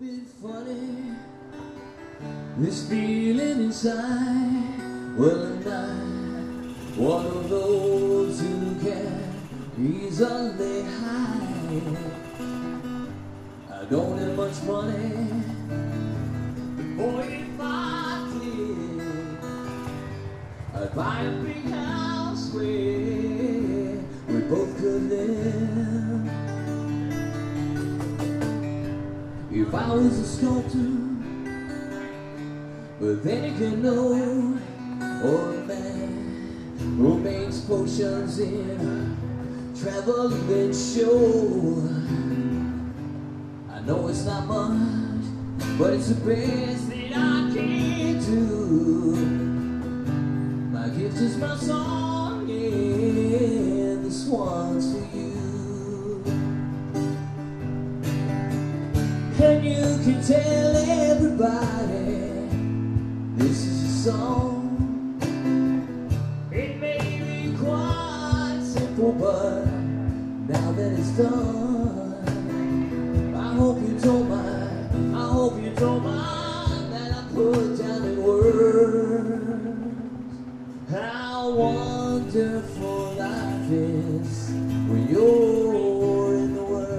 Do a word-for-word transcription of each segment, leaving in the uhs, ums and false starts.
bit funny, this feeling inside. Well, I'm not one of those who can easily hide. I don't have much money, but boy, if I did, I'd buy a big house where we both could live. If I was a sculptor, but then again, no, or a man who makes potions in a traveling show. I know it's not much, but it's the best that I can do. My gift is my song, and this one's for you. And you can tell everybody this is a song. It may be quite simple, but now that it's done, I hope you don't mind, I hope you don't mind that I put down in words how wonderful life is when you're in the world.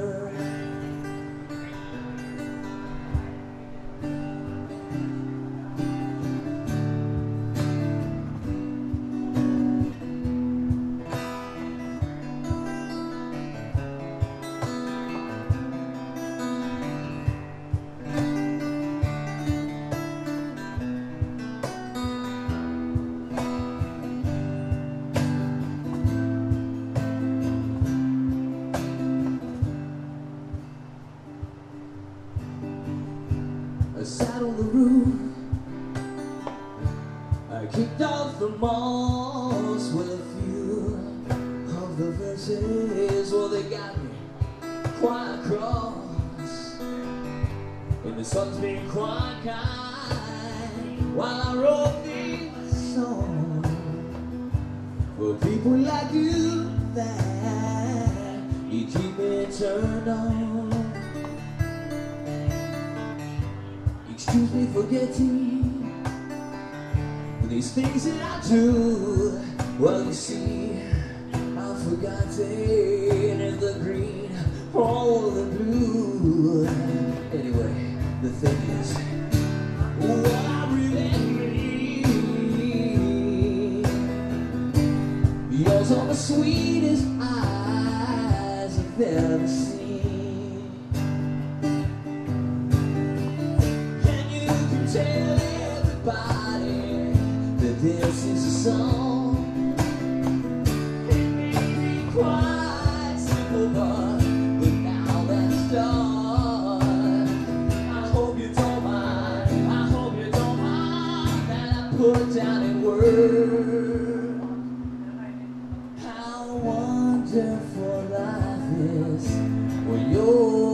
I sat on the roof, I kicked off the moss with a few of the verses. Well, they got me quite cross, and the sun's been quite kind while I wrote this song for people like you that you keep me turned on. Excuse me for getting these things that I do. Well, you see, I've forgotten if the green or the blue. Anyway, the thing is, what I really need, yours are the sweetest eyes I've ever seen. Tell everybody that this is a song. It may be quite simple, but, but now that's done, I hope you don't mind, I hope you don't mind that I put down in words how wonderful life is when you're